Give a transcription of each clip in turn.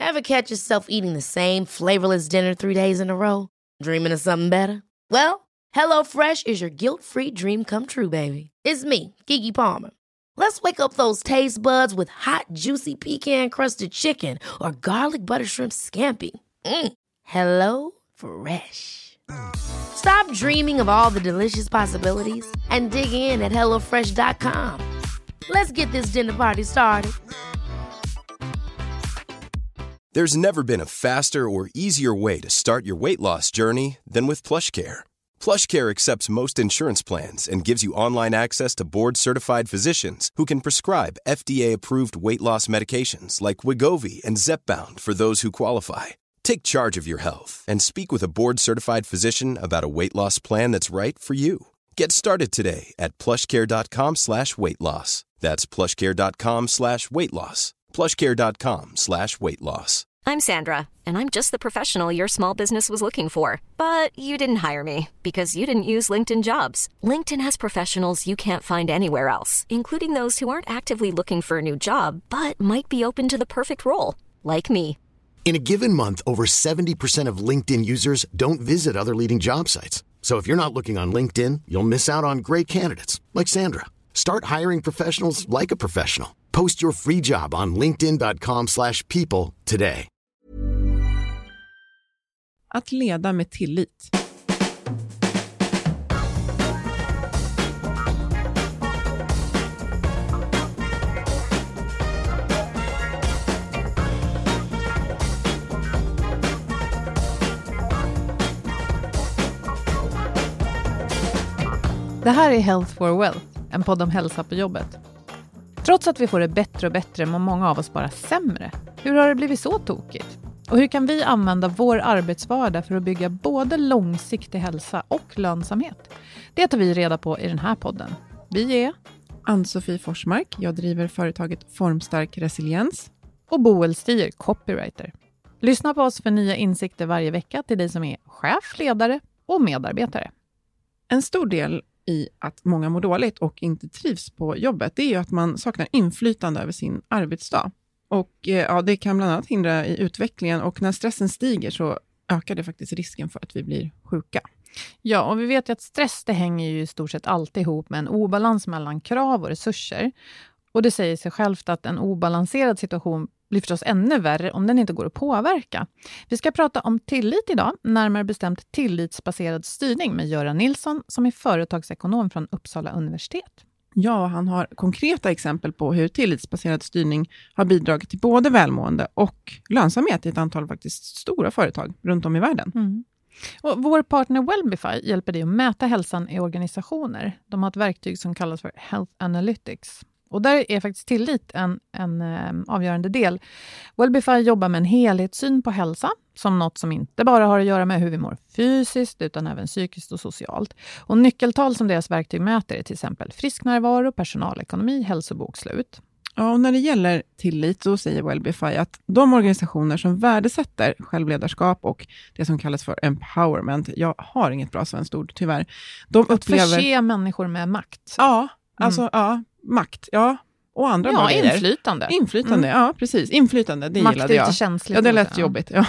Ever catch yourself eating the same flavorless dinner 3 days in a row? Dreaming of something better? Well, HelloFresh is your guilt-free dream come true, baby. It's me, Keke Palmer. Let's wake up those taste buds with hot, juicy pecan-crusted chicken or garlic butter shrimp scampi. Hello Fresh. Stop dreaming of all the delicious possibilities and dig in at HelloFresh.com. Let's get this dinner party started. There's never been a faster or easier way to start your weight loss journey than with PlushCare. PlushCare accepts most insurance plans and gives you online access to board-certified physicians who can prescribe FDA-approved weight loss medications like Wegovy and Zepbound for those who qualify. Take charge of your health and speak with a board-certified physician about a weight loss plan that's right for you. Get started today at plushcare.com/weightloss. That's plushcare.com/weightloss. plushcare.com/weightloss. I'm Sandra, and I'm just the professional your small business was looking for. But you didn't hire me because you didn't use LinkedIn Jobs. LinkedIn has professionals you can't find anywhere else, including those who aren't actively looking for a new job, but might be open to the perfect role, like me. In a given month, over 70% of LinkedIn users don't visit other leading job sites. So if you're not looking on LinkedIn, you'll miss out on great candidates like Sandra. Start hiring professionals like a professional. Post your free job on linkedin.com/people today. Att leda med tillit. Det här är Health for Wealth, en podd om hälsa på jobbet. Trots att vi får det bättre och bättre mår många av oss bara sämre. Hur har det blivit så tokigt? Och hur kan vi använda vår arbetsvardag för att bygga både långsiktig hälsa och lönsamhet? Det tar vi reda på i den här podden. Vi är Ann-Sofie Forsmark, jag driver företaget Formstark Resiliens. Och Boel Stier, copywriter. Lyssna på oss för nya insikter varje vecka till dig som är chef, ledare och medarbetare. En stor del i att många mår dåligt och inte trivs på jobbet, det är ju att man saknar inflytande över sin arbetsdag. Och det kan bland annat hindra i utvecklingen, och när stressen stiger så ökar det faktiskt risken för att vi blir sjuka. Ja, och vi vet ju att stress, det hänger ju i stort sett alltid ihop med en obalans mellan krav och resurser. Och det säger sig självt att en obalanserad situation blir förstås ännu värre om den inte går att påverka. Vi ska prata om tillit idag, närmare bestämt tillitsbaserad styrning med Göran Nilsson som är företagsekonom från Uppsala universitet. Ja, han har konkreta exempel på hur tillitsbaserad styrning har bidragit till både välmående och lönsamhet i ett antal faktiskt stora företag runt om i världen. Mm. Och vår partner Wellbify hjälper dig att mäta hälsan i organisationer. De har ett verktyg som kallas för Health Analytics. Och där är faktiskt tillit en avgörande del. Wellbify jobbar med en helhetssyn på hälsa som något som inte bara har att göra med hur vi mår fysiskt utan även psykiskt och socialt. Och nyckeltal som deras verktyg mäter är till exempel frisknärvaro, personalekonomi, hälsobokslut. Ja, och när det gäller tillit så säger Wellbify att de organisationer som värdesätter självledarskap och det som kallas för empowerment, jag har inget bra svenskt ord tyvärr, de upplever... Att förse människor med makt. Ja, alltså makt, ja. Och andra ja, inflytande. Inflytande, ja precis. Inflytande, det makt gillade jag. Makt är lite känsligt. Ja, det lät jobbigt. Ja.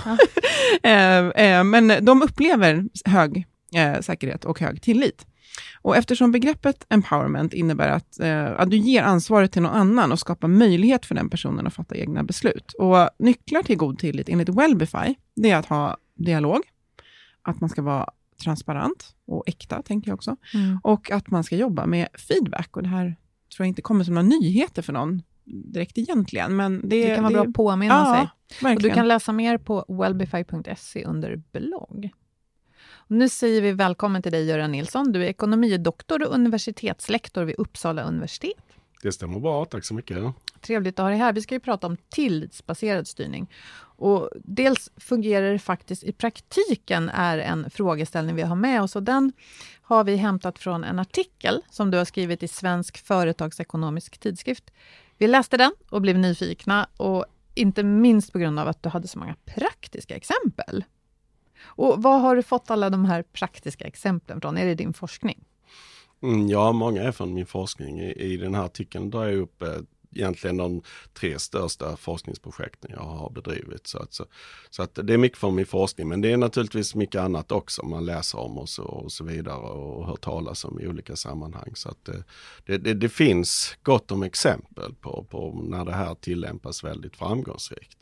Men de upplever hög säkerhet och hög tillit. Och eftersom begreppet empowerment innebär att du ger ansvaret till någon annan och skapar möjlighet för den personen att fatta egna beslut. Och nycklar till god tillit enligt Wellbify, det är att ha dialog, att man ska vara transparent och äkta, tänker jag också. Och att man ska jobba med feedback. Och det här tror jag inte kommer som några nyheter för någon direkt egentligen. Men det kan vara bra att påminna sig. Verkligen. Och du kan läsa mer på wellbify.se under blogg. Och nu säger vi välkommen till dig Göran Nilsson. Du är ekonomidoktor och universitetslektor vid Uppsala universitet. Det stämmer bra, tack så mycket. Trevligt att ha dig här. Vi ska ju prata om tillitsbaserad styrning. Och dels fungerar det faktiskt i praktiken är en frågeställning vi har med oss. Och den har vi hämtat från en artikel som du har skrivit i Svensk företagsekonomisk tidskrift. Vi läste den och blev nyfikna och inte minst på grund av att du hade så många praktiska exempel. Och vad har du fått alla de här praktiska exemplen från? Är det din forskning? Ja, många är från min forskning. I den här artikeln drar jag upp egentligen de 3 största forskningsprojekten jag har bedrivit. Så att det är mycket för min forskning, men det är naturligtvis mycket annat också. Man läser om och så vidare och hör talas om i olika sammanhang. Så att det finns gott om exempel på när det här tillämpas väldigt framgångsrikt.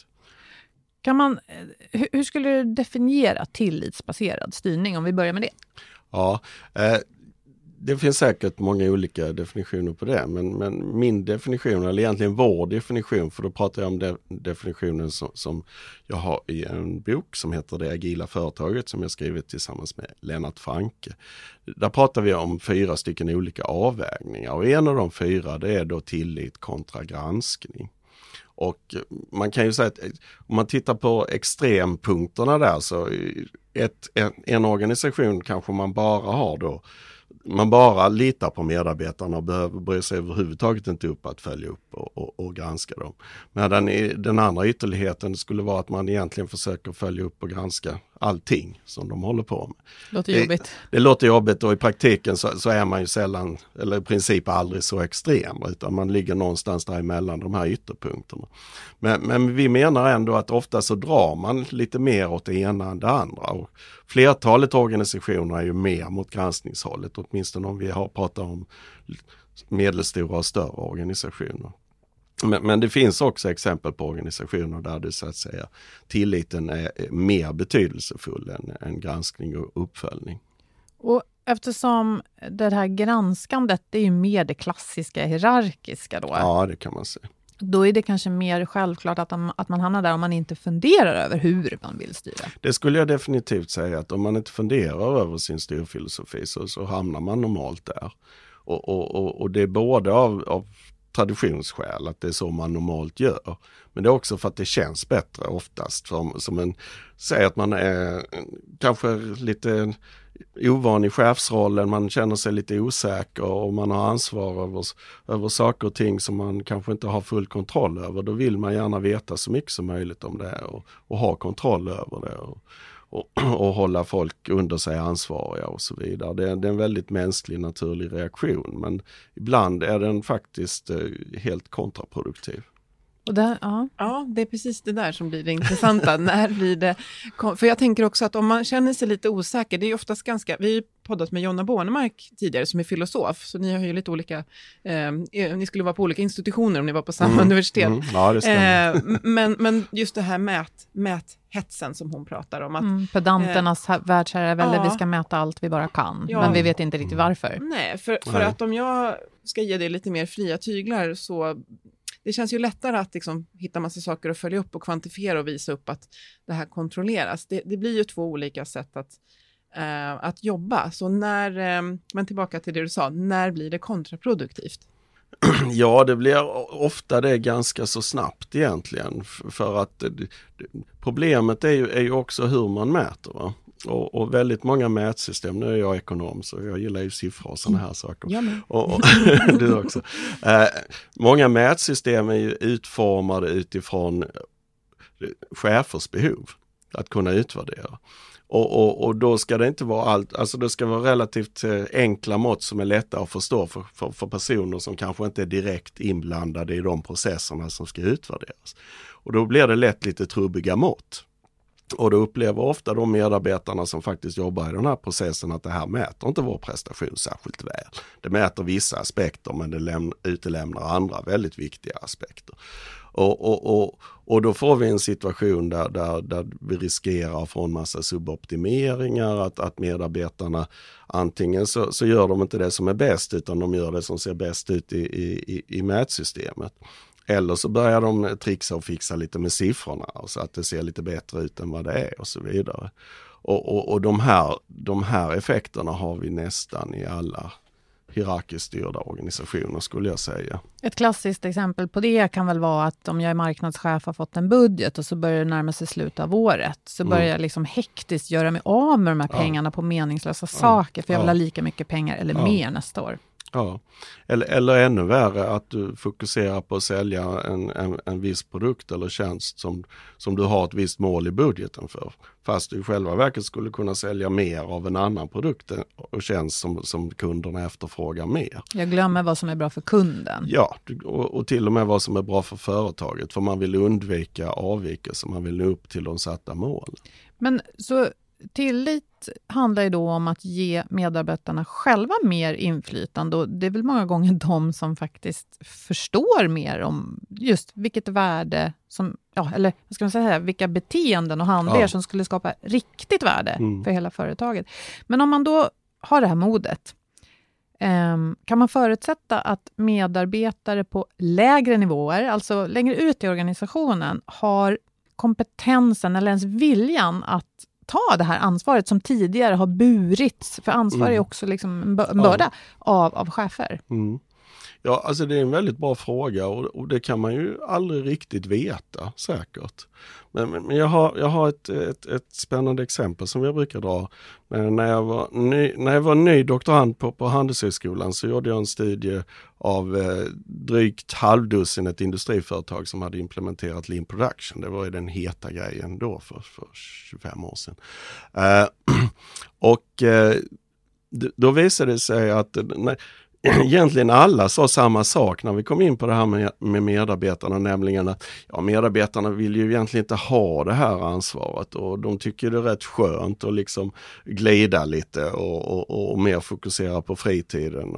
Hur skulle du definiera tillitsbaserad styrning, om vi börjar med det? Ja, det finns säkert många olika definitioner på det, men min definition, eller egentligen vår definition, för då pratar jag om definitionen som jag har i en bok som heter Det agila företaget, som jag skrivit tillsammans med Lennart Franke. Där pratar vi om 4 stycken olika avvägningar, och en av de 4 det är då tillit kontra granskning. Och man kan ju säga att om man tittar på extrempunkterna där, så en organisation kanske man bara litar på medarbetarna och bryr sig överhuvudtaget inte upp att följa upp och granska dem. Men den andra ytterligheten skulle vara att man egentligen försöker följa upp och granska allting som de håller på med. Låter jobbigt. Det låter jobbigt, och i praktiken så är man ju sällan, eller i princip aldrig så extrem, utan man ligger någonstans däremellan de här ytterpunkterna. Men vi menar ändå att ofta så drar man lite mer åt det ena än det andra, och flertalet organisationer är ju mer mot granskningshållet, åtminstone om vi har pratat om medelstora och större organisationer. Men det finns också exempel på organisationer där det så att säga tilliten är mer betydelsefull än granskning och uppföljning. Och eftersom det här granskandet är ju mer det klassiska hierarkiska då. Ja, det kan man säga. Då är det kanske mer självklart att man hamnar där om man inte funderar över hur man vill styra. Det skulle jag definitivt säga, att om man inte funderar över sin styrfilosofi så hamnar man normalt där. Och det är både av traditionsskäl, att det är så man normalt gör. Men det är också för att det känns bättre oftast. Säg att man är kanske lite ovan i chefsrollen, man känner sig lite osäker och man har ansvar över saker och ting som man kanske inte har full kontroll över. Då vill man gärna veta så mycket som möjligt om det och ha kontroll över det och hålla folk under sig ansvariga och så vidare. Det är en väldigt mänsklig, naturlig reaktion, men ibland är den faktiskt helt kontraproduktiv. Och där, Ja, det är precis det där som blir det intressanta. När blir det... För jag tänker också att om man känner sig lite osäker, det är ju oftast ganska... Vi har ju poddat med Jonna Bornemark tidigare som är filosof, så ni har ju lite olika... ni skulle vara på olika institutioner om ni var på samma universitet. Ja, det stämmer. Men just det här mäthetsen som hon pratar om. Att, pedanternas världsherravälde, vi ska mäta allt vi bara kan. Ja. Men vi vet inte riktigt varför. Nej, för att om jag ska ge det lite mer fria tyglar så... Det känns ju lättare att liksom hitta massa saker att följa upp och kvantifiera och visa upp att det här kontrolleras. Det blir ju 2 olika sätt att jobba. Så men tillbaka till det du sa, när blir det kontraproduktivt? Ja, det blir ofta det ganska så snabbt egentligen. För att problemet är ju också hur man mäter, va? Och väldigt många mätsystem, nu är jag ekonom så jag gillar ju siffror och sådana här saker. Och du också. Många mätsystem är ju utformade utifrån chefers behov att kunna utvärdera. Och då ska det inte vara allt, alltså det ska vara relativt enkla mått som är lätta att förstå för personer som kanske inte är direkt inblandade i de processerna som ska utvärderas. Och då blir det lätt lite trubbiga mått. Och då upplever ofta de medarbetarna som faktiskt jobbar i den här processen att det här mäter inte vår prestation särskilt väl. Det mäter vissa aspekter, men det utelämnar andra väldigt viktiga aspekter. Och då får vi en situation där vi riskerar att få en massa suboptimeringar, att medarbetarna antingen så gör de inte det som är bäst, utan de gör det som ser bäst ut i mätsystemet. Eller så börjar de trixa och fixa lite med siffrorna så att det ser lite bättre ut än vad det är och så vidare. Och de här effekterna har vi nästan i alla hierarkiskt styrda organisationer, skulle jag säga. Ett klassiskt exempel på det kan väl vara att om jag är marknadschef har fått en budget och så börjar det närma sig slutet av året, så börjar jag liksom hektiskt göra mig av med de här pengarna på meningslösa saker, för jag vill ha lika mycket pengar eller mer nästa år. Ja, eller ännu värre att du fokuserar på att sälja en viss produkt eller tjänst som du har ett visst mål i budgeten för. Fast du i själva verket skulle kunna sälja mer av en annan produkt och tjänst som kunderna efterfrågar mer. Jag glömmer vad som är bra för kunden. Ja, och till och med vad som är bra för företaget. För man vill undvika avvikelser, man vill nå upp till de satta målen. Men så tillit handlar ju då om att ge medarbetarna själva mer inflytande, och det är väl många gånger de som faktiskt förstår mer om just vilket värde som, eller vad ska man säga, vilka beteenden och handlingar som skulle skapa riktigt värde för hela företaget. Men om man då har det här modet, kan man förutsätta att medarbetare på lägre nivåer, alltså längre ut i organisationen, har kompetensen eller ens viljan att ta det här ansvaret som tidigare har burits, för ansvar är också liksom en börda av chefer. Ja, alltså det är en väldigt bra fråga och det kan man ju aldrig riktigt veta säkert. Men jag har ett spännande exempel som jag brukar dra. När jag var ny doktorand på Handelshögskolan så gjorde jag en studie av drygt halvdussinet industriföretag som hade implementerat Lean Production. Det var ju den heta grejen då för 25 år sedan. Då visade det sig att egentligen alla sa samma sak när vi kom in på det här med medarbetarna, nämligen att medarbetarna vill ju egentligen inte ha det här ansvaret och de tycker det är rätt skönt att liksom glida lite och mer fokusera på fritiden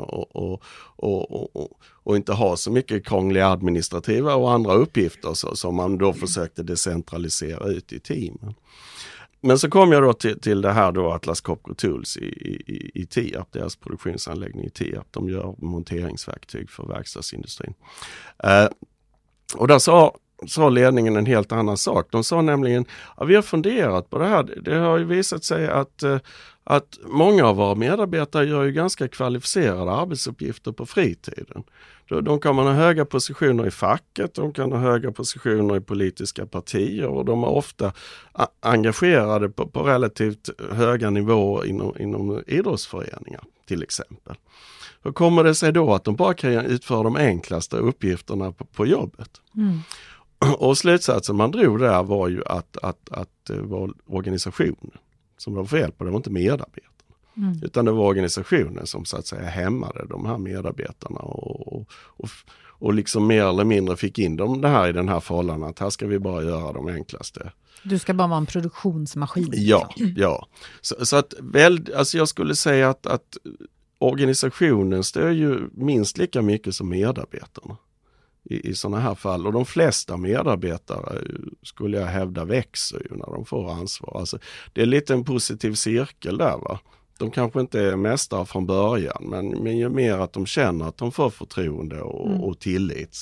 och inte ha så mycket krångliga administrativa och andra uppgifter som man då försökte decentralisera ut i teamen. Men så kom jag då till det här då Atlas Copco Tools i Tierp, deras produktionsanläggning i Tierp. De gör monteringsverktyg för verkstadsindustrin. Och där sa ledningen en helt annan sak. De sa nämligen, vi har funderat på det här. Det har ju visat sig att många av våra medarbetare gör ju ganska kvalificerade arbetsuppgifter på fritiden. De kan ha höga positioner i facket, de kan ha höga positioner i politiska partier och de är ofta engagerade på relativt höga nivåer inom idrottsföreningar till exempel. Hur kommer det sig då att de bara kan utföra de enklaste uppgifterna på jobbet? Och slutsatsen man drog där var ju att det var organisationen som var fel på, det var inte medarbetarna. Utan det var organisationen som så att säga hämmade de här medarbetarna och liksom mer eller mindre fick in dem det här i den här förhållanden att här ska vi bara göra de enklaste. Du ska bara vara en produktionsmaskin. Ja. Så att alltså jag skulle säga att organisationen står ju minst lika mycket som medarbetarna i sådana här fall. Och de flesta medarbetare skulle jag hävda växer ju när de får ansvar. Alltså, det är lite en positiv cirkel där va. De kanske inte är mästare från början men ju mer att de känner att de får förtroende och tillit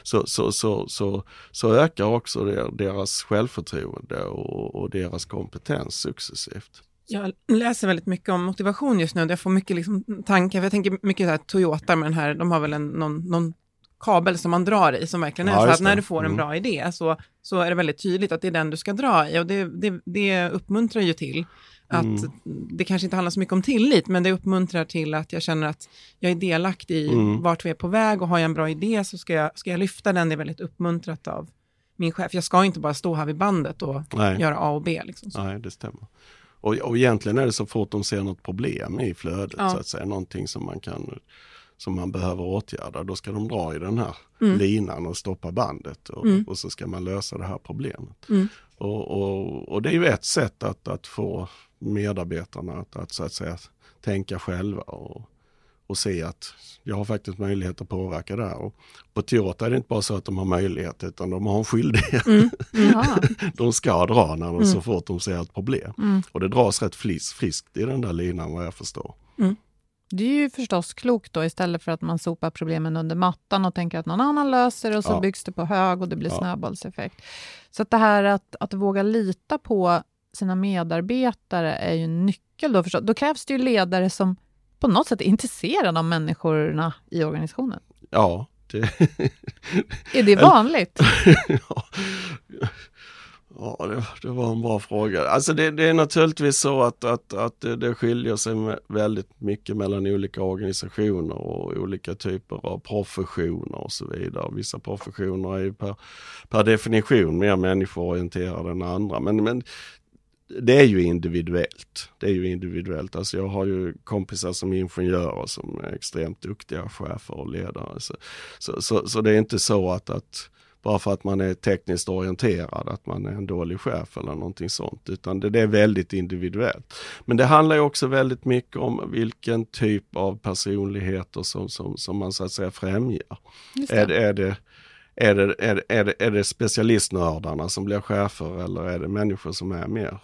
så ökar också deras självförtroende och deras kompetens successivt. Jag läser väldigt mycket om motivation just nu. Jag får mycket tankar. Jag tänker mycket så här Toyota med den här, de har väl någon kabel som man drar i som verkligen är så att när du får en bra idé så är det väldigt tydligt att det är den du ska dra i och det uppmuntrar ju till att det kanske inte handlar så mycket om tillit men det uppmuntrar till att jag känner att jag är delaktig i vart vi är på väg och har jag en bra idé så ska jag lyfta den. Det är väldigt uppmuntrat av min chef. Jag ska inte bara stå här vid bandet och göra A och B. Liksom. Nej, det stämmer. Och egentligen är det så fort de ser något problem i flödet så att säga, någonting som man behöver åtgärda, då ska de dra i den här linan och stoppa bandet och så ska man lösa det här problemet. Och det är ju ett sätt att få medarbetarna att så att säga tänka själva och se att jag har faktiskt möjlighet att påverka det här. Och på Toyota är det inte bara så att de har möjlighet utan de har en skyldighet. De ska dra när så fort de ser ett problem. Och det dras rätt friskt i den där linan vad jag förstår. Det är ju förstås klokt då istället för att man sopar problemen under mattan och tänker att någon annan löser och så byggs det på hög och det blir snöbollseffekt. Så att det här att våga lita på sina medarbetare är ju en nyckel då förstås. Då krävs det ju ledare som på något sätt är intresserade av människorna i organisationen. Ja. Är det vanligt? Ja, det var en bra fråga. Alltså det är naturligtvis så att det skiljer sig väldigt mycket mellan olika organisationer och olika typer av professioner och så vidare. Vissa professioner är ju per definition mer människoorienterade än andra. Men det är ju individuellt. Alltså jag har ju kompisar som är ingenjörer som är extremt duktiga chefer och ledare. Så det är inte så att bara för att man är tekniskt orienterad att man är en dålig chef eller någonting sånt, utan det är väldigt individuellt. Men det handlar ju också väldigt mycket om vilken typ av personligheter som man så att säga främjar. Är det specialistnördarna som blir chefer, eller är det människor som är mer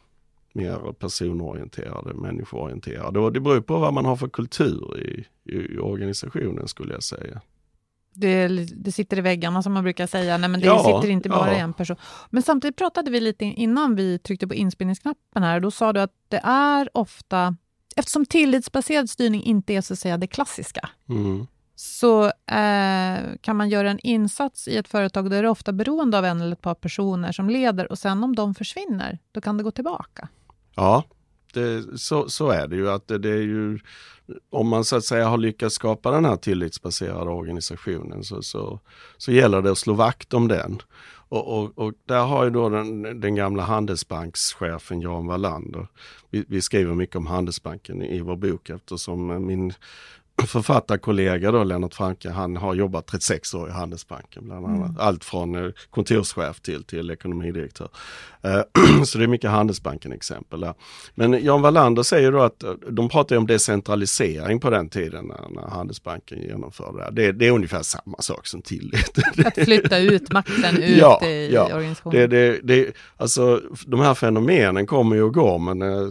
personorienterade, människoorienterade? Och det beror på vad man har för kultur i organisationen, skulle jag säga. Det sitter i väggarna, som man brukar säga. Nej, men det sitter inte bara i en person. Men samtidigt pratade vi lite innan vi tryckte på inspelningsknappen här. Då sa du att det är ofta, eftersom tillitsbaserad styrning inte är så att säga det klassiska, så kan man göra en insats i ett företag där det är ofta beroende av en eller ett par personer som leder, och sen om de försvinner, då kan det gå tillbaka. Ja, så är det ju. Att det är ju, om man så att säga har lyckats skapa den här tillitsbaserade organisationen, så gäller det att slå vakt om den. Och där har ju då den gamla Handelsbankschefen Jan Wallander, vi skriver mycket om Handelsbanken i vår bok, eftersom min författarkollega då, Lennart Franke, han har jobbat 36 år i Handelsbanken bland annat. Allt från kontorschef till ekonomidirektör. Så det är mycket Handelsbanken exempel där. Men Jan Wallander säger då att de pratar om decentralisering på den tiden när Handelsbanken genomförde det. Det är ungefär samma sak som tillit. Att flytta ut makten ut i organisationen. Alltså de här fenomenen kommer ju och går, men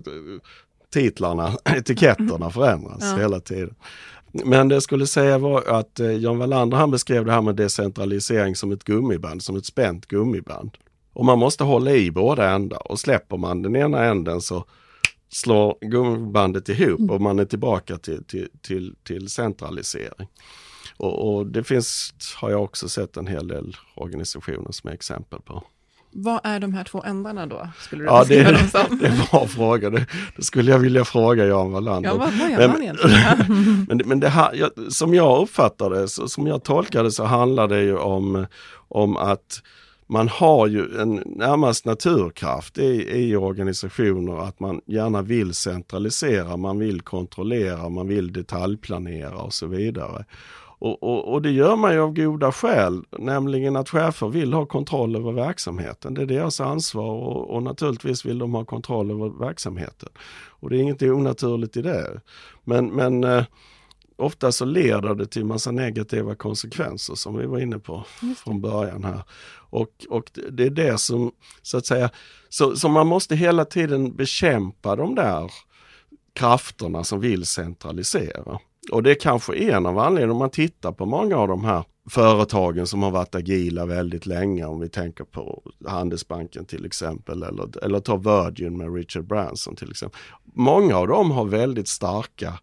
etiketterna förändras hela tiden. Men det jag skulle säga var att Jan Wallander, han beskrev det här med decentralisering som ett gummiband, som ett spänt gummiband. Och man måste hålla i båda ändar, och släpper man den ena änden så slår gummibandet ihop och man är tillbaka till centralisering. Och det finns, har jag också sett en hel del organisationer som är exempel på. Vad är de här två ändarna då? Skulle du det är en bra fråga. Det skulle jag vilja fråga Jan Wallander. Ja, vad gör man egentligen? Men det här, som jag uppfattar det, som jag tolkar det, så handlar det ju om att man har ju en närmast naturkraft i organisationer, att man gärna vill centralisera, man vill kontrollera, man vill detaljplanera och så vidare. Och det gör man ju av goda skäl, nämligen att chefer vill ha kontroll över verksamheten. Det är deras ansvar, och naturligtvis vill de ha kontroll över verksamheten. Och det är inget onaturligt i det. Men ofta så leder det till massa negativa konsekvenser, som vi var inne på från början här. Och det är det som, så att säga, så man måste hela tiden bekämpa de där krafterna som vill centralisera. Och det är kanske en av anledningarna, om man tittar på många av de här företagen som har varit agila väldigt länge, om vi tänker på Handelsbanken till exempel, eller ta Virgin med Richard Branson till exempel. Många av dem har väldigt starka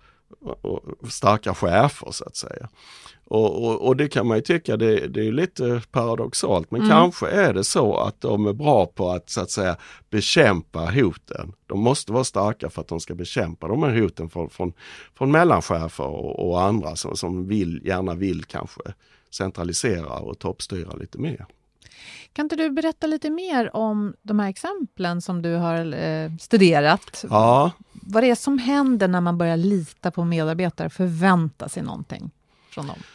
chefer, så att säga. Och det kan man ju tycka, det är lite paradoxalt, men kanske är det så att de är bra på att, så att säga, bekämpa hoten. De måste vara starka för att de ska bekämpa de här hoten från mellanchefer och andra som gärna vill kanske centralisera och toppstyra lite mer. Kan inte du berätta lite mer om de här exemplen som du har studerat? Ja. Vad det är som händer när man börjar lita på medarbetare, förvänta sig någonting från dem?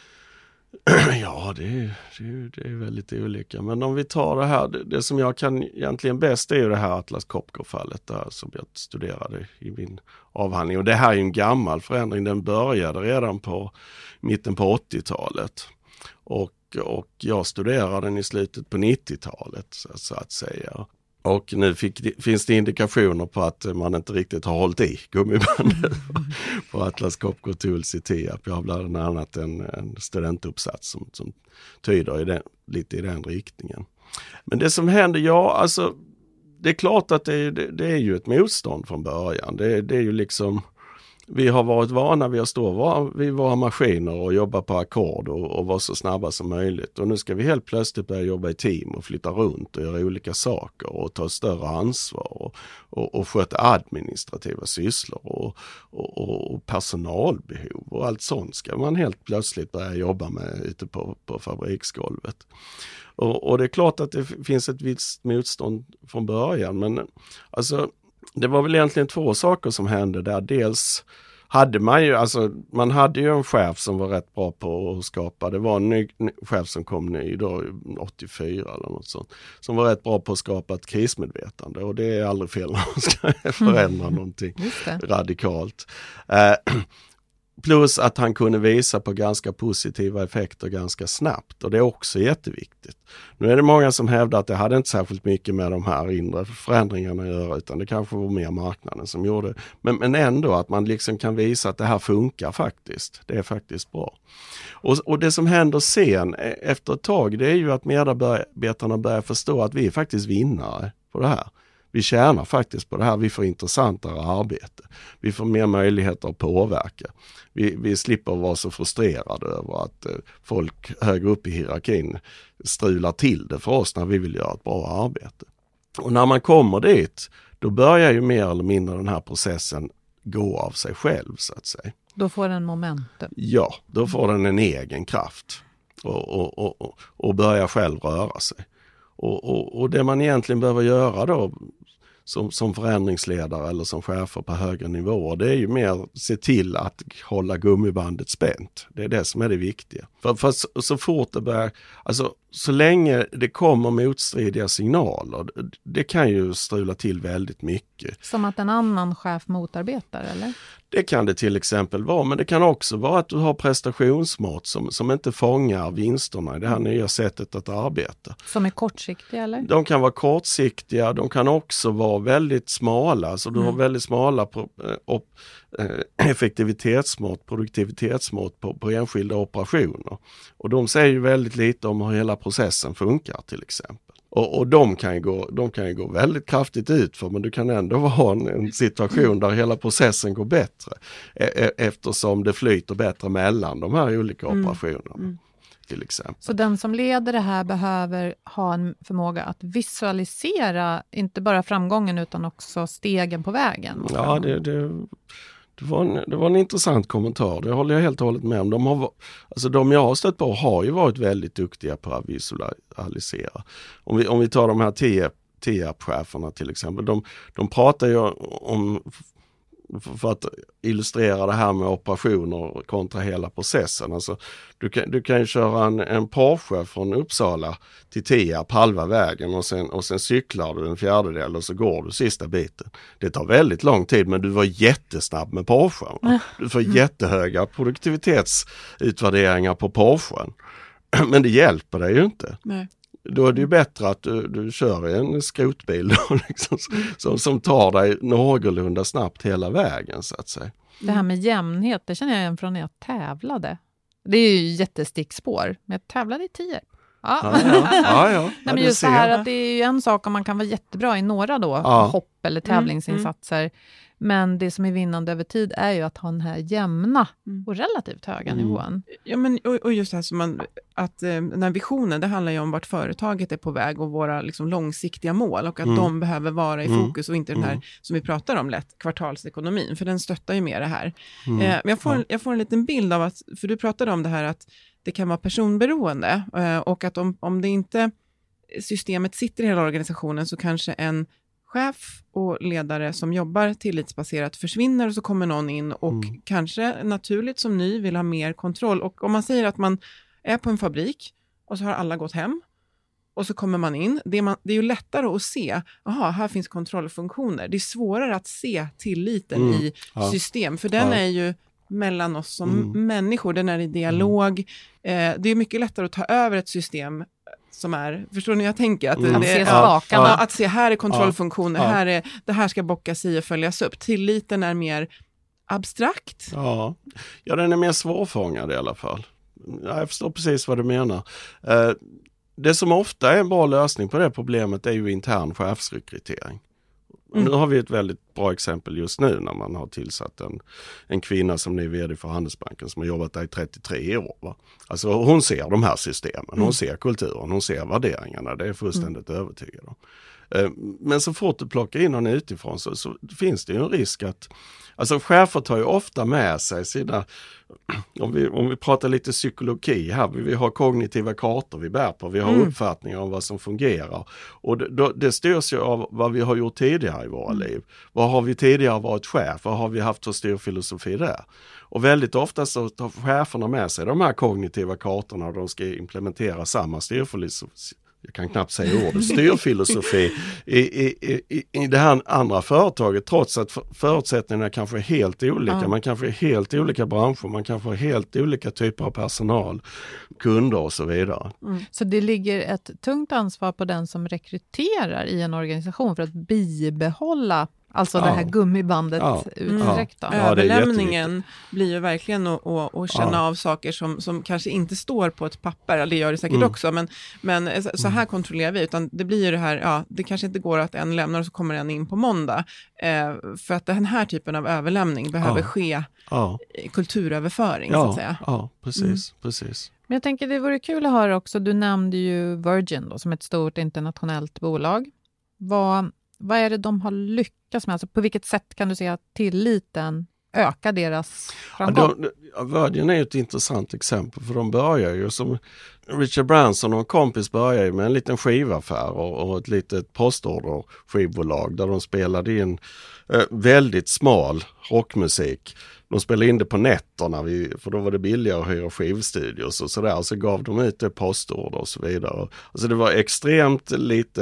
Ja, det är väldigt olika. Men om vi tar det här, det som jag kan egentligen bäst är ju det här Atlas Copco-fallet där, som jag studerade i min avhandling. Och det här är ju en gammal förändring, den började redan på mitten på 80-talet. Och jag studerade den i slutet på 90-talet, så att säga. Och nu finns det indikationer på att man inte riktigt har hållit i gummibandet på Atlas Copco Tools i Tierp. Jag har bland annat en studentuppsats som tyder lite i den riktningen. Men det som händer, alltså det är klart att det är ju ett motstånd från början. Det är ju liksom, vi har varit vana vid att stå vid våra maskiner och jobba på ackord och vara så snabba som möjligt. Och nu ska vi helt plötsligt börja jobba i team och flytta runt och göra olika saker och ta större ansvar och sköta administrativa sysslor och personalbehov och allt sånt ska man helt plötsligt börja jobba med ute på fabriksgolvet. Och det är klart att det finns ett visst motstånd från början, men alltså det var väl egentligen 2 saker som hände där. Dels hade man hade ju en chef som var rätt bra på att skapa. Det var en ny chef som kom ny då 84 eller något sånt. Som var rätt bra på att skapa ett krismedvetande. Och det är aldrig fel när man ska förändra någonting radikalt. Plus att han kunde visa på ganska positiva effekter ganska snabbt. Och det är också jätteviktigt. Nu är det många som hävdar att det hade inte särskilt mycket med de här inre förändringarna att göra. Utan det kanske var mer marknaden som gjorde. Men ändå att man liksom kan visa att det här funkar faktiskt. Det är faktiskt bra. Och det som händer sen efter ett tag, det är ju att medarbetarna börjar förstå att vi är faktiskt vinnare på det här. Vi tjänar faktiskt på det här. Vi får intressantare arbete. Vi får mer möjligheter att påverka. Vi slipper vara så frustrerade över att folk högre upp i hierarkin strular till det för oss när vi vill göra ett bra arbete. Och när man kommer dit, då börjar ju mer eller mindre den här processen gå av sig själv så att säga. Då får den momentum. Ja, då får den en egen kraft och börjar själv röra sig. Och det man egentligen behöver göra då som förändringsledare eller som chefer på högre nivåer, det är ju mer se till att hålla gummibandet spänt. Det är det som är det viktiga. För så fort det börjar, alltså så länge det kommer motstridiga signaler, det kan ju strula till väldigt mycket. Som att en annan chef motarbetar, eller? Det kan det till exempel vara, men det kan också vara att du har prestationsmått som inte fångar vinsterna i det här nya sättet att arbeta. Som är kortsiktiga, eller? De kan vara kortsiktiga, de kan också vara väldigt smala, så du har väldigt smala effektivitetsmått, produktivitetsmått på enskilda operationer. Och de säger ju väldigt lite om hur hela processen funkar till exempel. Och de kan ju gå väldigt kraftigt ut för, men du kan ändå ha en situation där hela processen går bättre eftersom det flyter bättre mellan de här olika operationerna. Till exempel. Så den som leder det här behöver ha en förmåga att visualisera inte bara framgången utan också stegen på vägen? Ja, det var en intressant kommentar. Det håller jag helt och hållet med om. De jag har stött på har ju varit väldigt duktiga på att visualisera. Om vi tar de här TIAP-cheferna till exempel. De pratar ju om, för att illustrera det här med operationer kontra hela processen. Alltså, du kan ju köra en Porsche från Uppsala till Tierp halva vägen och sen cyklar du en fjärdedel och så går du sista biten. Det tar väldigt lång tid, men du var jättesnabb med Porschen. Du får jättehöga produktivitetsutvärderingar på Porschen. Men det hjälper dig ju inte. Nej. Då är det ju bättre att du kör en skrotbil då, liksom, som tar dig någorlunda snabbt hela vägen så att säga. Det här med jämnhet, det känner jag igen från när jag tävlade. Det är ju jättestickspår, men jag tävlade i 10. Ja. Nej, men just det här att det är ju en sak om man kan vara jättebra i några hopp eller tävlingsinsatser. Men det som är vinnande över tid är ju att ha den här jämna och relativt höga nivån. Ja, men och just det här som den här visionen, det handlar ju om vart företaget är på väg och våra liksom långsiktiga mål och att de behöver vara i fokus och inte den här som vi pratar om lätt, kvartalsekonomin, för den stöttar ju mer det här. Men jag får en liten bild av att, för du pratade om det här att det kan vara personberoende och att om det inte systemet sitter i hela organisationen så kanske en chef och ledare som jobbar tillitsbaserat försvinner och så kommer någon in och kanske naturligt som ny vill ha mer kontroll. Och om man säger att man är på en fabrik och så har alla gått hem och så kommer man in. Det är ju lättare att se, här finns kontrollfunktioner. Det är svårare att se tilliten i system, för den är ju mellan oss som människor, den är i dialog. Det är mycket lättare att ta över ett system som är, förstår ni jag tänker? Att se spakarna. Att se, här är kontrollfunktioner, det här ska bockas i och följas upp. Tilliten är mer abstrakt. Ja, den är mer svårfångad i alla fall. Jag förstår precis vad du menar. Det som ofta är en bra lösning på det problemet är ju intern chefsrekrytering. Nu har vi ett väldigt bra exempel just nu när man har tillsatt en kvinna som ny vd för Handelsbanken som har jobbat där i 33 år. Va? Alltså hon ser de här systemen, hon ser kulturen, hon ser värderingarna, det är fullständigt övertygad om. Men så fort du plockar in någon utifrån så finns det ju en risk att, alltså chefer tar ju ofta med sig sina, om vi pratar lite psykologi här, vi har kognitiva kartor vi bär på, vi har uppfattningar om vad som fungerar och det styrs ju av vad vi har gjort tidigare i våra liv. Vad har vi tidigare varit chef, vad har vi haft för styrfilosofi där? Och väldigt ofta så tar cheferna med sig de här kognitiva kartorna och de ska implementera samma styrfilosofi. Jag kan knappt säga ordet, styrfilosofi i det här andra företaget, trots att förutsättningarna kanske är helt olika. Man kanske är helt olika branscher, man kanske har helt olika typer av personal, kunder och så vidare. Så det ligger ett tungt ansvar på den som rekryterar i en organisation för att bibehålla alltså det här gummibandet utsträckt. Ja, överlämningen blir ju verkligen att känna av saker som kanske inte står på ett papper, eller det gör det säkert också, men så här kontrollerar vi, utan det blir ju det här, det kanske inte går att en lämnar och så kommer en in på måndag, för att den här typen av överlämning behöver ske kulturöverföring så att säga. Ja, precis. Men jag tänker det vore kul att höra också, du nämnde ju Virgin då, som ett stort internationellt bolag. Vad är det de har lyckats med? Alltså på vilket sätt kan du se att tilliten ökar deras framgång? Virgin är ett intressant exempel, för de börjar ju som Richard Branson och en kompis började ju med en liten skivaffär och ett litet postorder-skivbolag där de spelade in väldigt smal rockmusik. De spelade in det på nätterna, för då var det billigare att hyra skivstudios och sådär. Och så gav de ut det postorder och så vidare. Alltså det var extremt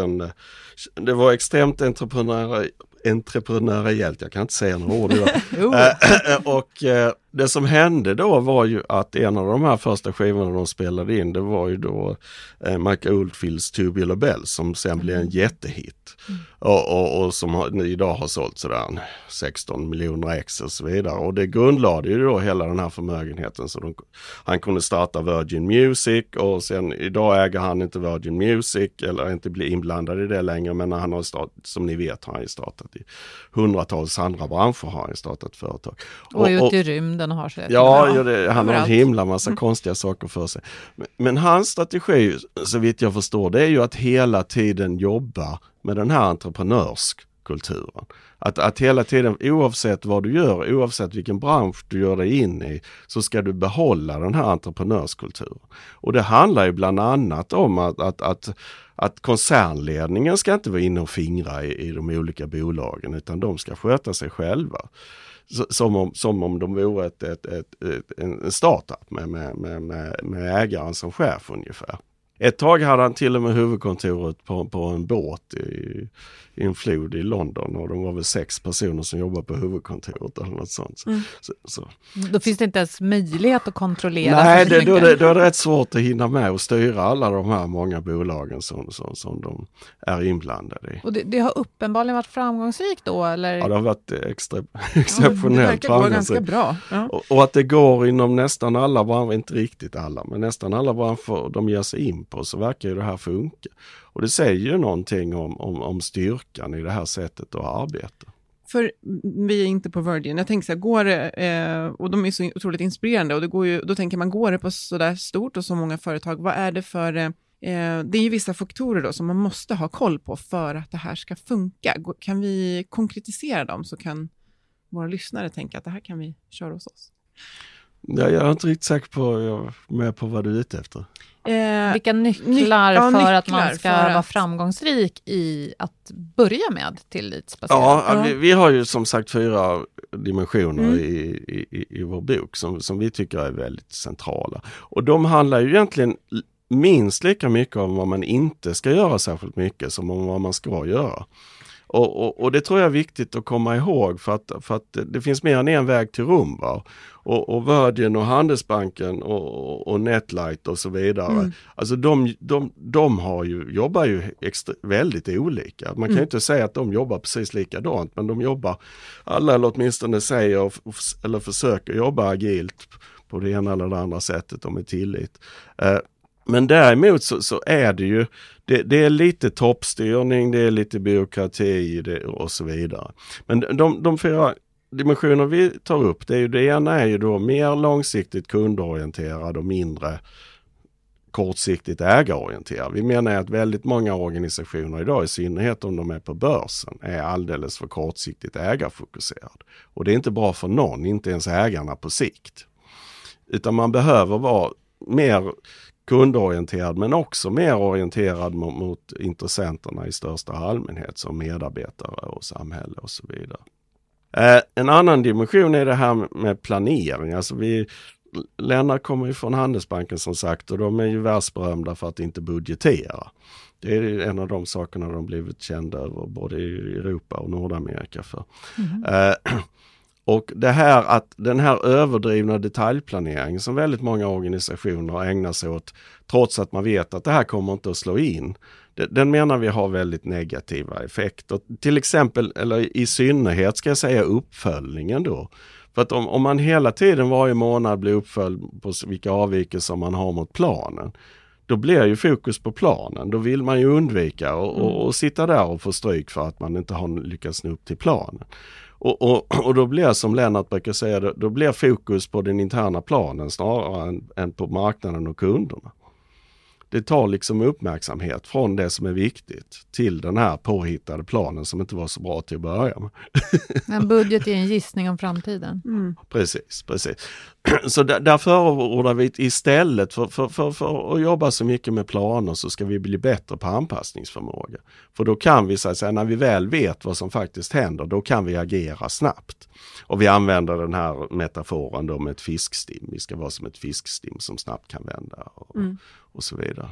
entreprenöriellt, jag kan inte säga några ord. Och det som hände då var ju att en av de här första skivorna de spelade in, det var ju då Mike Oldfields Tubular Bells som sen blev en jättehit. Och som idag har sålt sådär 16 miljoner ex och så vidare. Och det grundlade ju då hela den här förmögenheten, så han kunde starta Virgin Music, och sen idag äger han inte Virgin Music eller inte blir inblandad i det längre, men han har som ni vet har han ju startat i hundratals andra branscher, har han startat företag. Och ut i rymden har sig. Han har en himla massa konstiga saker för sig. Men hans strategi, så vitt jag förstår, det är ju att hela tiden jobba med den här entreprenörskulturen. Att hela tiden, oavsett vad du gör, oavsett vilken bransch du gör dig in i, så ska du behålla den här entreprenörskulturen. Och det handlar ju bland annat om att koncernledningen ska inte vara inne och fingra i de olika bolagen, utan de ska sköta sig själva. Som om de vore en startup med ägaren som chef ungefär. Ett tag hade han till och med huvudkontoret på en båt i en flod i London, och de var väl 6 personer som jobbade på huvudkontoret eller något sånt. Så. Då finns det inte ens möjlighet att kontrollera. Nej, då är det rätt svårt att hinna med och styra alla de här många bolagen som de är inblandade i. Och det har uppenbarligen varit framgångsrikt då, eller? Ja, det har varit exceptionellt framgångsrikt. Ganska bra. Ja. Och att det går inom nästan alla branscher, inte riktigt alla, men nästan alla branscher de ger sig in på, så verkar ju det här funka. Och det säger ju någonting om styrkan i det här sättet att arbeta. För vi är inte på Virgin. Jag tänker så här, går det, och de är så otroligt inspirerande, och det går ju, då tänker man, går det på så där stort och så många företag, vad är det för, det är ju vissa faktorer då som man måste ha koll på för att det här ska funka. Kan vi konkretisera dem, så kan våra lyssnare tänka att det här kan vi köra hos oss? Jag är inte riktigt säker på vad du är ute efter. Vilka nycklar för att man ska vara framgångsrik i att börja med tillitsbaserat? Ja, vi har ju som sagt 4 dimensioner i vår bok som vi tycker är väldigt centrala. Och de handlar ju egentligen minst lika mycket om vad man inte ska göra särskilt mycket som om vad man ska göra. Och det tror jag är viktigt att komma ihåg, för att det finns mer än en väg till Rom, va? Och Virgin och Handelsbanken och Netlight och så vidare. Alltså de jobbar ju väldigt olika. Man kan ju inte säga att de jobbar precis likadant, men de jobbar, alla eller åtminstone säger eller försöker jobba agilt på det ena eller det andra sättet och med tillit. Men däremot så är det ju det är lite toppstyrning, det är lite byråkrati och så vidare. Men de 4 dimensioner vi tar upp, det ena är ju då mer långsiktigt kundorienterad och mindre kortsiktigt ägarorienterad. Vi menar att väldigt många organisationer idag, i synnerhet om de är på börsen, är alldeles för kortsiktigt ägarfokuserad. Och det är inte bra för någon, inte ens ägarna på sikt. Utan man behöver vara mer kundorienterad, men också mer orienterad mot intressenterna i största allmänhet, som medarbetare och samhälle och så vidare. En annan dimension är det här med planering. Alltså Lennart kommer ju från Handelsbanken som sagt, och de är ju världsberömda för att inte budgetera. Det är en av de sakerna de blivit kända över både i Europa och Nordamerika för. Och det här att den här överdrivna detaljplaneringen som väldigt många organisationer ägnar sig åt, trots att man vet att det här kommer inte att slå in, den menar vi har väldigt negativa effekter. Till exempel, eller i synnerhet ska jag säga, uppföljningen då. För att om man hela tiden varje månad blir uppföljd på vilka avvikelser man har mot planen, då blir ju fokus på planen. Då vill man ju undvika och sitta där och få stryk för att man inte har lyckats nå upp till planen. Och då blir, som Lennart brukar säga, då blir fokus på den interna planen snarare än på marknaden och kunderna. Det tar liksom uppmärksamhet från det som är viktigt till den här påhittade planen som inte var så bra till att börja med. En budget är en gissning om framtiden. Precis. Så där förordar vi istället för att jobba så mycket med planer, så ska vi bli bättre på anpassningsförmåga. För då kan vi säga, när vi väl vet vad som faktiskt händer, då kan vi agera snabbt. Och vi använder den här metaforen då med ett fiskstim. Vi ska vara som ett fiskstim som snabbt kan vända och så vidare.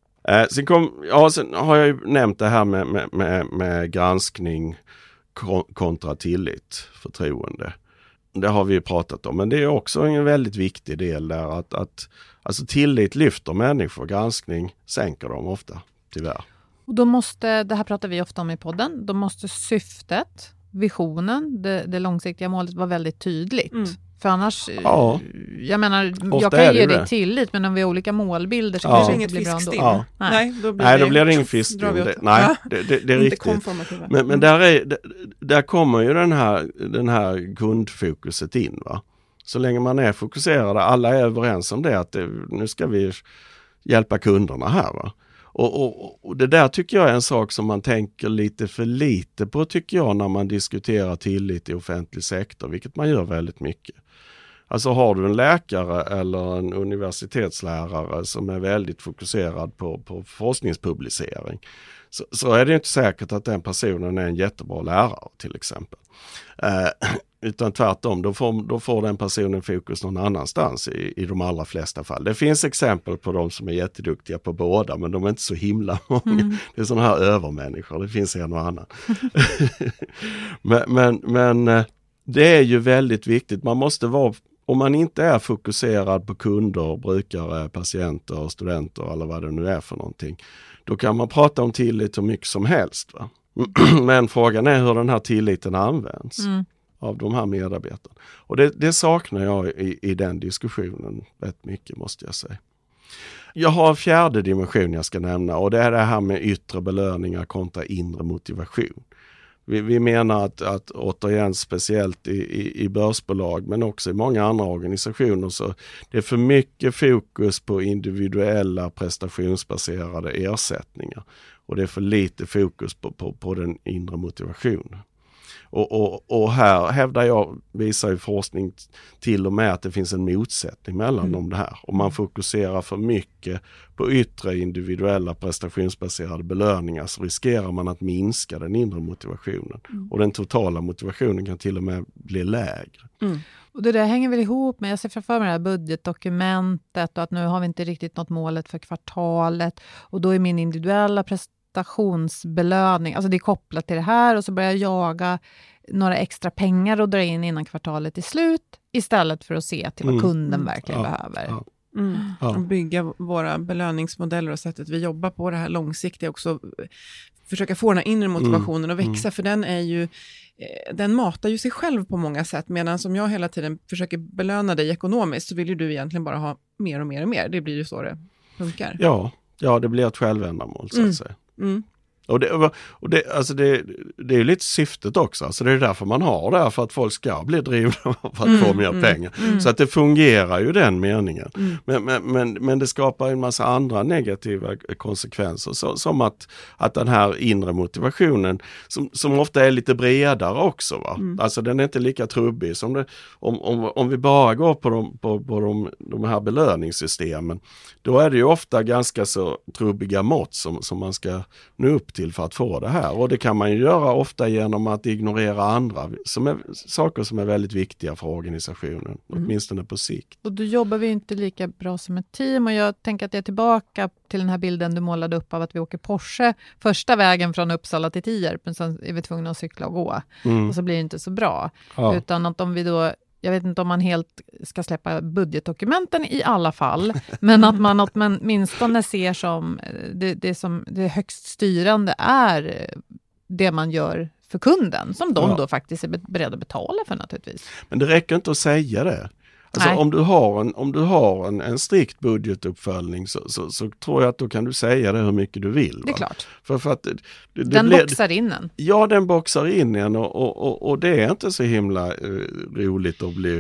Sen har jag ju nämnt det här med granskning kontra tillit, förtroende. Det har vi ju pratat om, men det är också en väldigt viktig del där att alltså tillit lyfter människor, granskning sänker dem ofta, tyvärr. Och då måste, det här pratar vi ofta om i podden, då måste syftet, visionen, det långsiktiga målet vara väldigt tydligt. För annars, jag menar, jag kan ge dig tillit, men om vi har olika målbilder så kanske det inte blir bra ändå. Ja. Nej, då blir det ingen fiskstim. Nej, det är riktigt. Men där kommer ju den här kundfokuset in, va. Så länge man är fokuserad, alla är överens om det, att nu ska vi hjälpa kunderna här, va. Och det där tycker jag är en sak som man tänker lite för lite på, tycker jag, när man diskuterar tillit i offentlig sektor, vilket man gör väldigt mycket. Alltså har du en läkare eller en universitetslärare som är väldigt fokuserad på forskningspublicering, så är det inte säkert att den personen är en jättebra lärare till exempel. Utan tvärtom, då får den personen fokus någon annanstans i de allra flesta fall. Det finns exempel på de som är jätteduktiga på båda, men de är inte så himla många. Det är sådana här övermänniskor, det finns en och annan. men det är ju väldigt viktigt. Man måste vara, om man inte är fokuserad på kunder, brukare, patienter, studenter eller vad det nu är för någonting, då kan man prata om tillit hur mycket som helst, va? Men frågan är hur den här tilliten används av de här medarbetarna. Och det saknar jag i den diskussionen rätt mycket, måste jag säga. Jag har en fjärde dimension jag ska nämna, och det är det här med yttre belöningar kontra inre motivation. Vi menar att återigen, speciellt i börsbolag men också i många andra organisationer, så det är för mycket fokus på individuella prestationsbaserade ersättningar. Och det är för lite fokus på den inre motivationen. Och här hävdar jag, visar ju forskning till och med, att det finns en motsättning mellan dem det här. Om man fokuserar för mycket på yttre individuella prestationsbaserade belöningar, så riskerar man att minska den inre motivationen. Och den totala motivationen kan till och med bli lägre. Och det där hänger väl ihop med, jag ser framför mig det här budgetdokumentet och att nu har vi inte riktigt nått målet för kvartalet, och då är min individuella prestationsbelöning, alltså det är kopplat till det här, och så börjar jag jaga några extra pengar och dra in innan kvartalet är slut, istället för att se till vad kunden verkligen behöver. Och bygga våra belöningsmodeller och sättet vi jobbar på det här långsiktiga, också försöka få den här inre motivationen att växa, för den matar ju sig själv på många sätt, medan som jag hela tiden försöker belöna dig ekonomiskt, så vill ju du egentligen bara ha mer och mer och mer. Det blir ju så det funkar. Ja, Ja, det blir ett självändamål så att säga. Och det är ju lite syftet också. Alltså det är därför man har det här, för att folk ska bli drivna för att få mer pengar. Så att det fungerar ju den meningen. Men det skapar en massa andra negativa konsekvenser. Som att den här inre motivationen, som ofta är lite bredare också. Va? Alltså den är inte lika trubbig som det. Om vi bara går på de här belöningssystemen, då är det ju ofta ganska så trubbiga mått som man ska nå upp till för att få det här. Och det kan man ju göra ofta genom att ignorera andra saker som är väldigt viktiga för organisationen, åtminstone på sikt. Och då jobbar vi inte lika bra som ett team, och jag tänker att jag är tillbaka till den här bilden du målade upp av att vi åker Porsche första vägen från Uppsala till Tierp, men sen är vi tvungna att cykla och gå. Och så blir det inte så bra. Ja. Utan att om vi då, jag vet inte om man helt ska släppa budgetdokumenten i alla fall, men att man åtminstone ser som det högst styrande är det man gör för kunden, som de då faktiskt är beredda att betala för naturligtvis. Men det räcker inte att säga det. Alltså om du har en strikt budgetuppföljning så tror jag att då kan du säga det hur mycket du vill. Va? Det är klart. För att den boxar in en. Ja, den boxar in en och det är inte så himla roligt att bli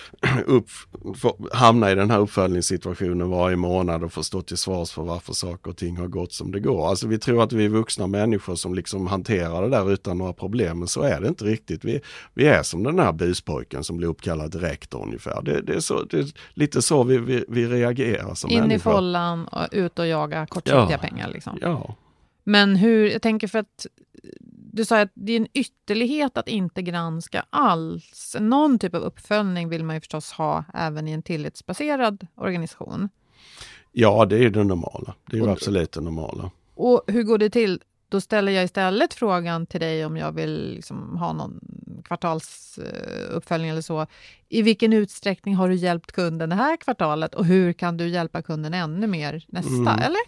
hamna i den här uppföljningssituationen varje månad och få stå till svars för varför saker och ting har gått som det går. Alltså vi tror att vi är vuxna människor som liksom hanterar det där utan några problem, men så är det inte riktigt. Vi är som den här buspojken som blir uppkallad direkt ungefär. Det är lite så vi reagerar som människor. In i follan och ut och jaga kortsiktiga pengar liksom. Ja. Men jag tänker för att du sa att det är en ytterlighet att inte granska alls. Någon typ av uppföljning vill man ju förstås ha även i en tillitsbaserad organisation. Ja, det är det normala. Det är ju absolut det normala. Och hur går det till? Då ställer jag istället frågan till dig om jag vill liksom ha någon kvartalsuppföljning eller så. I vilken utsträckning har du hjälpt kunden det här kvartalet och hur kan du hjälpa kunden ännu mer nästa, eller?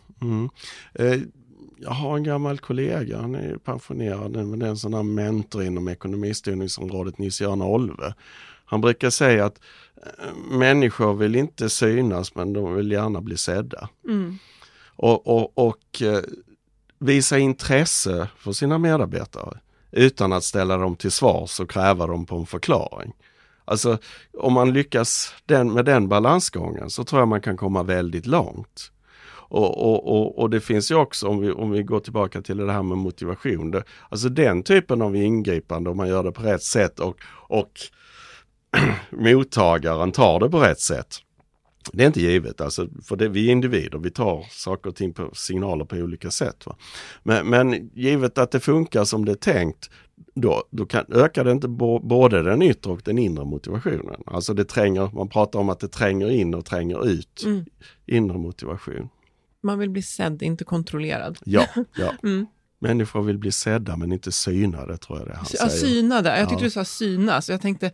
Jag har en gammal kollega, han är pensionerad nu, men det är en sån här mentor inom ekonomistyrningsområdet, Nils-Göran Olve. Han brukar säga att människor vill inte synas, men de vill gärna bli sedda. Och visa intresse för sina medarbetare utan att ställa dem till svars och kräva dem på en förklaring. Alltså om man lyckas med den balansgången så tror jag man kan komma väldigt långt. Och det finns ju också, om vi går tillbaka till det här med motivation, alltså den typen av ingripande, om man gör det på rätt sätt och mottagaren tar det på rätt sätt. Det är inte givet, alltså, för vi är individer, vi tar saker och ting på signaler på olika sätt. Va? Men givet att det funkar som det är tänkt, då ökar det inte både den yttre och den inre motivationen. Alltså man pratar om att det tränger in och tränger ut inre motivation. Man vill bli sedd, inte kontrollerad. Ja. Människor vill bli sedda men inte synade, tror jag det han säger. Synade. Jag tyckte du sa synas. Jag tänkte,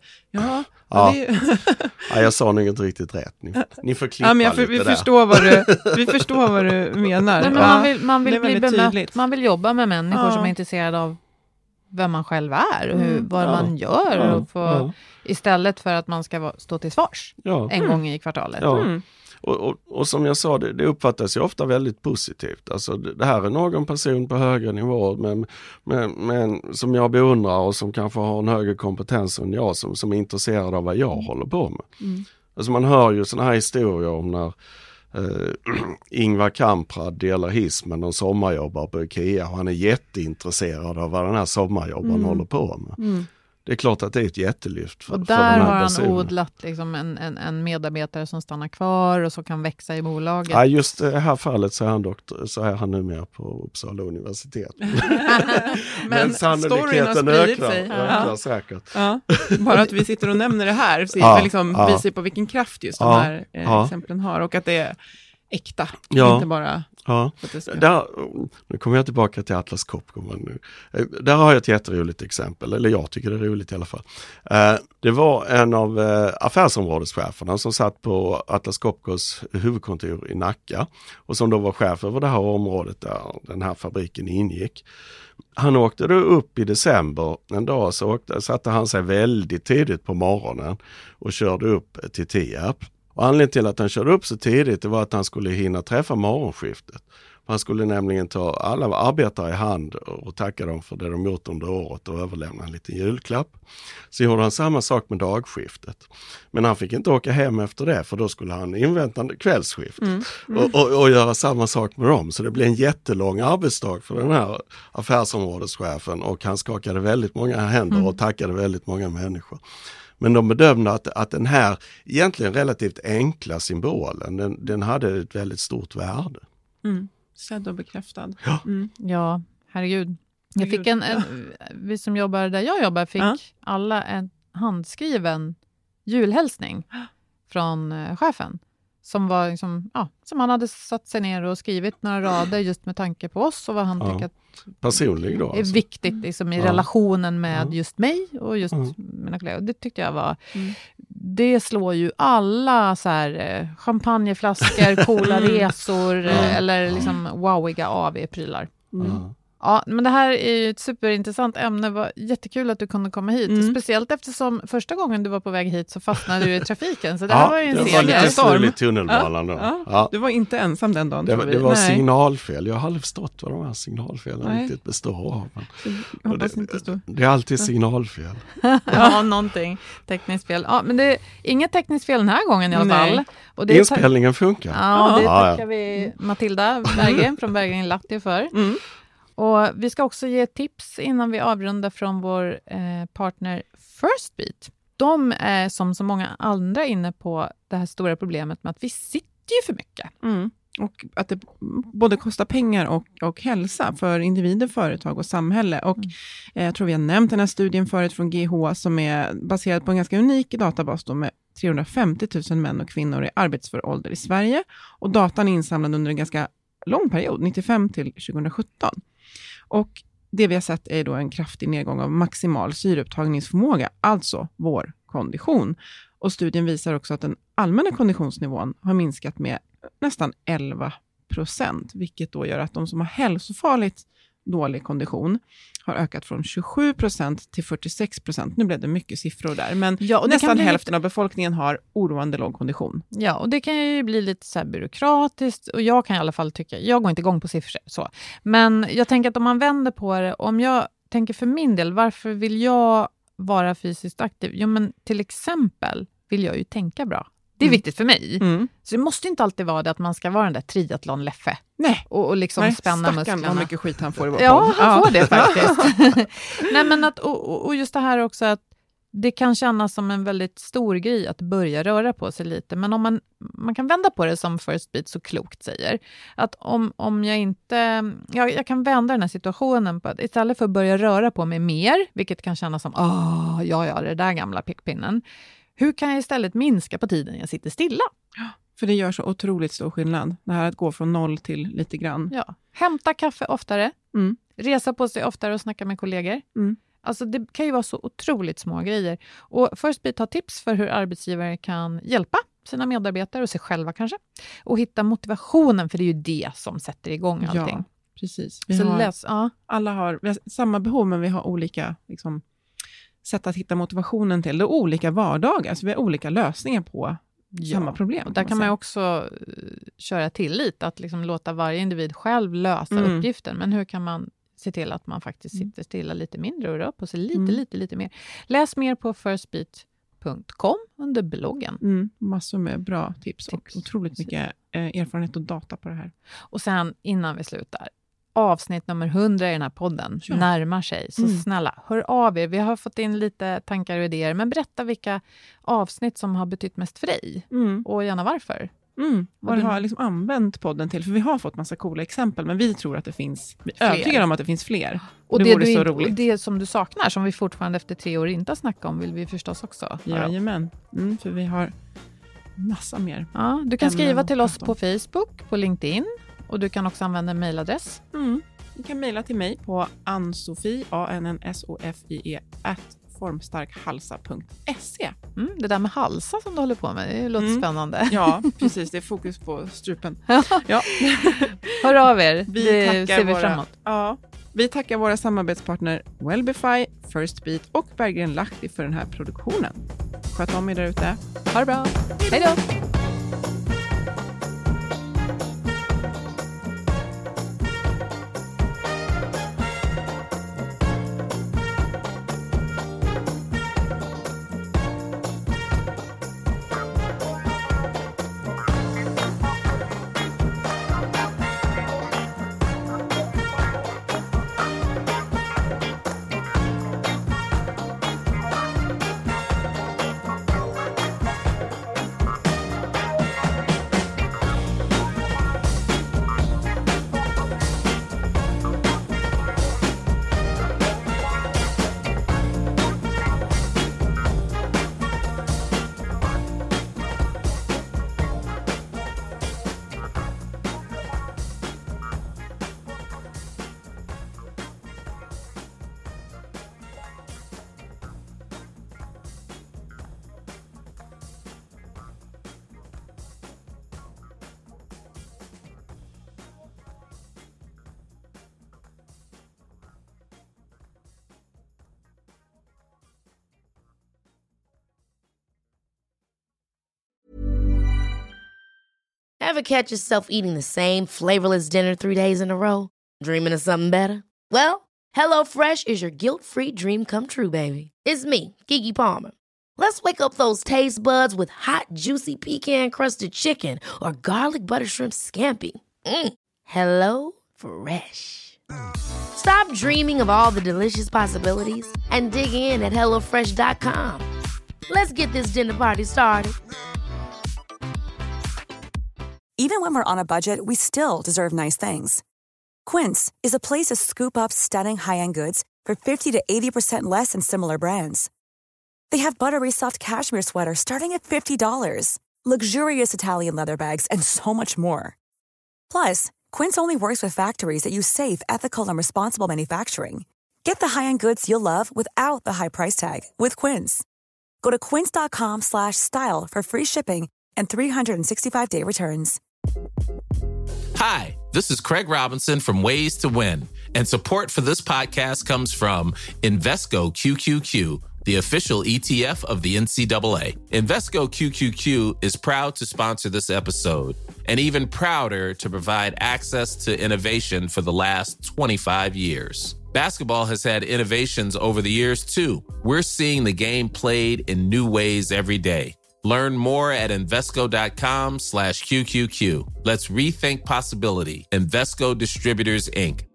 jag sa nog inte riktigt rätt. Ni får klippa lite vi förstår vad du menar. Nej, men man vill bli bemött. Man vill jobba med människor som är intresserade av vem man själv är och vad man gör. Istället för att man ska stå till svars en gång i kvartalet. Ja. Och som jag sa, det uppfattas ju ofta väldigt positivt. Alltså det här är någon person på högre nivå men som jag beundrar och som kanske har en högre kompetens än jag som är intresserad av vad jag håller på med. Alltså man hör ju såna här historier om när Ingvar Kamprad delar hiss med någon sommarjobbare på IKEA och han är jätteintresserad av vad den här sommarjobbaren håller på med. Det är klart att det är ett jättelyft för den här har han personen. Odlat liksom en medarbetare som stannar kvar och så kan växa i bolaget. Ja, just det här fallet så är han numera på Uppsala universitet. Men sannolikheten ökar säkert. Ja. Bara att vi sitter och nämner det här så visar på vilken kraft just de här exemplen har och att det är äkta, inte bara... Ja, nu kommer jag tillbaka till Atlas Copco. Där har jag ett jätteroligt exempel, eller jag tycker det är roligt i alla fall. Det var en av affärsområdescheferna som satt på Atlas Copcos huvudkontor i Nacka och som då var chef över det här området där den här fabriken ingick. Han åkte då upp i december en dag, så satte han sig väldigt tidigt på morgonen och körde upp till Tierp. Och anledningen till att han körde upp så tidigt det var att han skulle hinna träffa morgonskiftet. Han skulle nämligen ta alla arbetare i hand och tacka dem för det de gjort under året och överlämna en liten julklapp. Så gjorde han samma sak med dagskiftet. Men han fick inte åka hem efter det för då skulle han invänta kvällsskiftet och göra samma sak med dem. Så det blev en jättelång arbetsdag för den här affärsområdeschefen och han skakade väldigt många händer och tackade väldigt många människor. Men de bedömde att den här egentligen relativt enkla symbolen, den hade ett väldigt stort värde. Sedd och bekräftad. Ja, herregud. Jag fick vi som jobbar där jag jobbar fick alla en handskriven julhälsning från chefen. Som var liksom, som han hade satt sig ner och skrivit några rader just med tanke på oss och vad han tycker att personlig då, är viktigt liksom, i relationen med just mig och just mina kollegor. Det tyckte jag var det slår ju alla så här champagneflaskor, coola resor eller liksom wowiga AV-prylar. Ja, men det här är ju ett superintressant ämne. Det var jättekul att du kunde komma hit. Speciellt eftersom första gången du var på väg hit så fastnade du i trafiken. Så det här var ju en seger. Det var lite storm i tunnelbanan då. Du var inte ensam den dagen. Det var signalfel. Jag har aldrig förstått vad de här signalfelen riktigt består av. Det är alltid signalfel. Ja, någonting. Tekniskt fel. Ja, men det är inget tekniskt fel den här gången i alla fall. Och det inspelningen funkar. Ja, det tackar vi Matilda Berggren från Berggren Lahti för. Och vi ska också ge tips innan vi avrundar från vår partner Firstbeat. De är som så många andra inne på det här stora problemet med att vi sitter ju för mycket. Och att det både kostar pengar och hälsa för individer, företag och samhälle. Och jag tror vi har nämnt den här studien förut från GH som är baserad på en ganska unik databas då med 350 000 män och kvinnor i arbetsför ålder i Sverige. Och datan är insamlad under en ganska lång period, 95 till 2017. Och det vi har sett är då en kraftig nedgång av maximal syreupptagningsförmåga, alltså vår kondition. Och studien visar också att den allmänna konditionsnivån har minskat med nästan 11%, vilket då gör att de som har hälsofarligt dålig kondition har ökat från 27% till 46%. Nu blev det mycket siffror där, men nästan hälften av befolkningen har oroande låg kondition. Ja, och det kan ju bli lite så här byråkratiskt och jag kan i alla fall tycka, jag går inte igång på siffror så. Men jag tänker att om man vänder på det, om jag tänker för min del, varför vill jag vara fysiskt aktiv? Jo, men till exempel vill jag ju tänka bra. Det är viktigt för mig. Så det måste inte alltid vara det att man ska vara den där triathlon-Leffe. Nej. Och liksom spänna musklerna. Vad mycket skit han får i vår podd. Han får det faktiskt. Nej, men och just det här också att det kan kännas som en väldigt stor grej att börja röra på sig lite. Men om man kan vända på det som Firstbeat så klokt säger. Att om jag inte... Jag kan vända den här situationen på att istället för att börja röra på mig mer, vilket kan kännas som det där gamla pickpinnen. Hur kan jag istället minska på tiden jag sitter stilla? För det gör så otroligt stor skillnad. Det här att gå från 0 till lite grann. Ja. Hämta kaffe oftare. Resa på sig oftare och snacka med kollegor. Alltså det kan ju vara så otroligt små grejer. Och Firstbeat har tips för hur arbetsgivare kan hjälpa sina medarbetare och sig själva kanske. Och hitta motivationen, för det är ju det som sätter igång allting. Ja, precis. Alla har samma behov, men vi har olika sätt att hitta motivationen till. Det är olika vardagar, så vi har olika lösningar på samma problem. Och där kan man också köra tillit, att låta varje individ själv lösa uppgiften. Men hur kan man se till att man faktiskt sitter stilla lite mindre och rör på sig lite mer. Läs mer på firstbeat.com under bloggen. Massor med bra tips och otroligt mycket erfarenhet och data på det här. Och sen innan vi slutar, avsnitt nummer 100 i den här podden närmar sig. Så snälla, hör av er. Vi har fått in lite tankar och idéer. Men berätta vilka avsnitt som har betytt mest för dig. Och gärna varför. Vad du har använt podden till. För vi har fått massa coola exempel. Men vi tror att det finns... Vi är övertygade om att det finns fler. Och det vore så roligt. Och det som du saknar, som vi fortfarande efter 3 år inte har snackat om, vill vi förstås också. Jajamän. För vi har massa mer. Ja, du kan skriva till oss på Facebook, på LinkedIn. Och du kan också använda en mejladress. Du kan mejla till mig på ansofie @formstarkhalsa.se. Det där med halsa som du håller på med, det låter spännande. Ja, precis. Det är fokus på strupen. Ja. Hör av er, det ser vi framåt. Ja, vi tackar våra samarbetspartner Wellbify, Firstbeat och Berggren Lahti för den här produktionen. Sköt om er där ute. Ha det bra. Hej då! Ever catch yourself eating the same flavorless dinner 3 days in a row? Dreaming of something better? Well, HelloFresh is your guilt-free dream come true, baby. It's me, Keke Palmer. Let's wake up those taste buds with hot, juicy pecan-crusted chicken or garlic butter shrimp scampi. Hello Fresh. Stop dreaming of all the delicious possibilities and dig in at HelloFresh.com. Let's get this dinner party started. Even when we're on a budget, we still deserve nice things. Quince is a place to scoop up stunning high-end goods for 50 to 80% less than similar brands. They have buttery soft cashmere sweaters starting at $50, luxurious Italian leather bags, and so much more. Plus, Quince only works with factories that use safe, ethical, and responsible manufacturing. Get the high-end goods you'll love without the high price tag with Quince. Go to quince.com/style for free shipping and 365-day returns. Hi, this is Craig Robinson from Ways to Win, and support for this podcast comes from Invesco QQQ, the official ETF of the NCAA. Invesco QQQ is proud to sponsor this episode, and even prouder to provide access to innovation for the last 25 years. Basketball has had innovations over the years, too. We're seeing the game played in new ways every day. Learn more at Invesco.com/QQQ. Let's rethink possibility. Invesco Distributors, Inc.